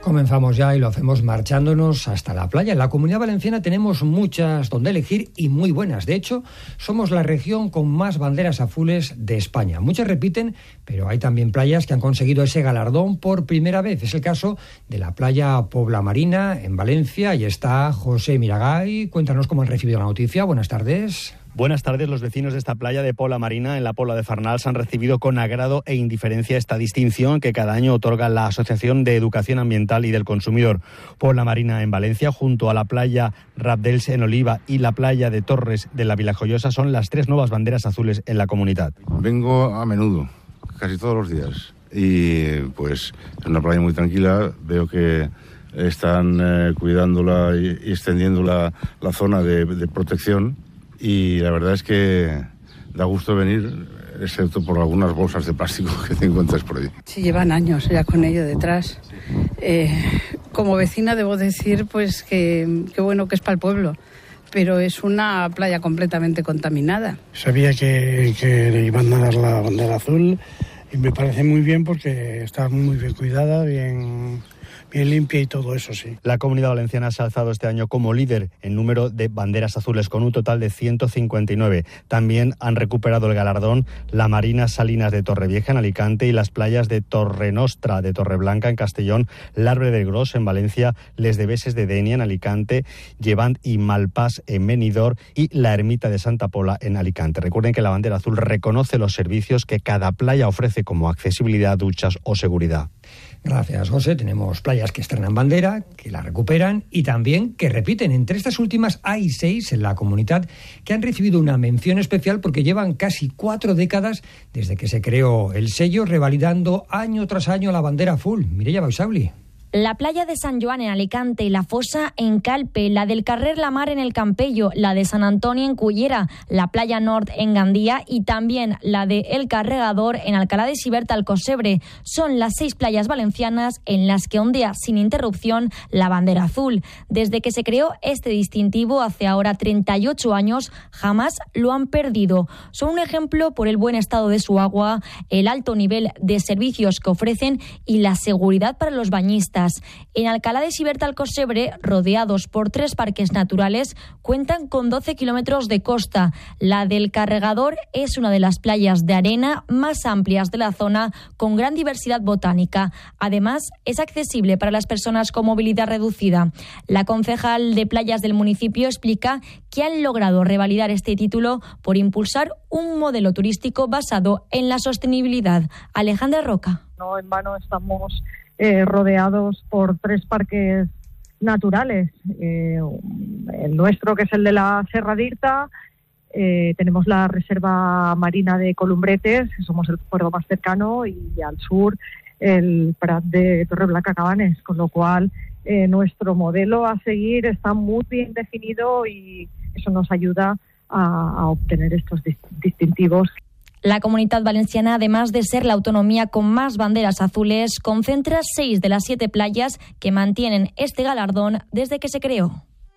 Comenzamos ya y lo hacemos marchándonos hasta la playa. En la Comunidad Valenciana tenemos muchas donde elegir y muy buenas. De hecho, somos la región con más banderas azules de España. Muchas repiten, pero hay también playas que han conseguido ese galardón por primera vez. Es el caso de la playa Pobla Marina en Valencia. Ahí está José Miragay. Cuéntanos cómo han recibido la noticia. Buenas tardes. Buenas tardes. Los vecinos de esta playa de Pobla Marina, en la Pobla de Farnals, han recibido con agrado e indiferencia esta distinción que cada año otorga la Asociación de Educación Ambiental y del Consumidor. Pobla Marina en Valencia, junto a la playa Rabdels en Oliva y la playa de Torres de la Vilajoyosa, son las 3 nuevas banderas azules en la comunidad. Vengo a menudo, casi todos los días, y pues es una playa muy tranquila. Veo que están cuidándola y extendiendo la zona de protección. Y la verdad es que da gusto venir, excepto por algunas bolsas de plástico que te encuentras por ahí. Sí, llevan años ya con ello detrás. Como vecina debo decir pues que bueno que es para el pueblo, pero es una playa completamente contaminada. Sabía que le iban a dar la bandera azul y me parece muy bien porque está muy bien cuidada, bien limpia y todo eso, sí. La Comunidad Valenciana se ha alzado este año como líder en número de banderas azules, con un total de 159. También han recuperado el galardón la Marina Salinas de Torrevieja en Alicante y las playas de Torrenostra de Torreblanca en Castellón, l'Arbre del Gros en Valencia, Les Deveses de Denia en Alicante, Llevant y Malpàs en Benidorm y la Ermita de Santa Pola en Alicante. Recuerden que la bandera azul reconoce los servicios que cada playa ofrece, como accesibilidad, duchas o seguridad. Gracias, José. Tenemos playas que estrenan bandera, que la recuperan y también que repiten. Entre estas últimas hay 6 en la comunidad que han recibido una mención especial porque llevan casi 4 décadas desde que se creó el sello, revalidando año tras año la bandera azul. Mireia Bausauli. La playa de San Joan en Alicante, la Fosa en Calpe, la del Carrer La Mar en el Campello, la de San Antonio en Cullera, la playa Nord en Gandía y también la de El Carregador en Alcalá de Xivert al Cosebre. Son las 6 playas valencianas en las que ondea sin interrupción la bandera azul. Desde que se creó este distintivo hace ahora 38 años, jamás lo han perdido. Son un ejemplo por el buen estado de su agua, el alto nivel de servicios que ofrecen y la seguridad para los bañistas. En Alcalá de Xivert al Cosebre, rodeados por 3 parques naturales, cuentan con 12 kilómetros de costa. La del Carregador es una de las playas de arena más amplias de la zona, con gran diversidad botánica. Además, es accesible para las personas con movilidad reducida. La concejal de playas del municipio explica que han logrado revalidar este título por impulsar un modelo turístico basado en la sostenibilidad. Alejandra Roca. No en vano estamos rodeados por 3 parques naturales. El nuestro, que es el de la Serra d'Irta, tenemos la Reserva Marina de Columbretes, que somos el puerto más cercano, y al sur el Prat de Torreblanca Cabanes, con lo cual nuestro modelo a seguir está muy bien definido y eso nos ayuda a obtener estos distintivos. La Comunidad Valenciana, además de ser la autonomía con más banderas azules, concentra 6 de las 7 playas que mantienen este galardón desde que se creó.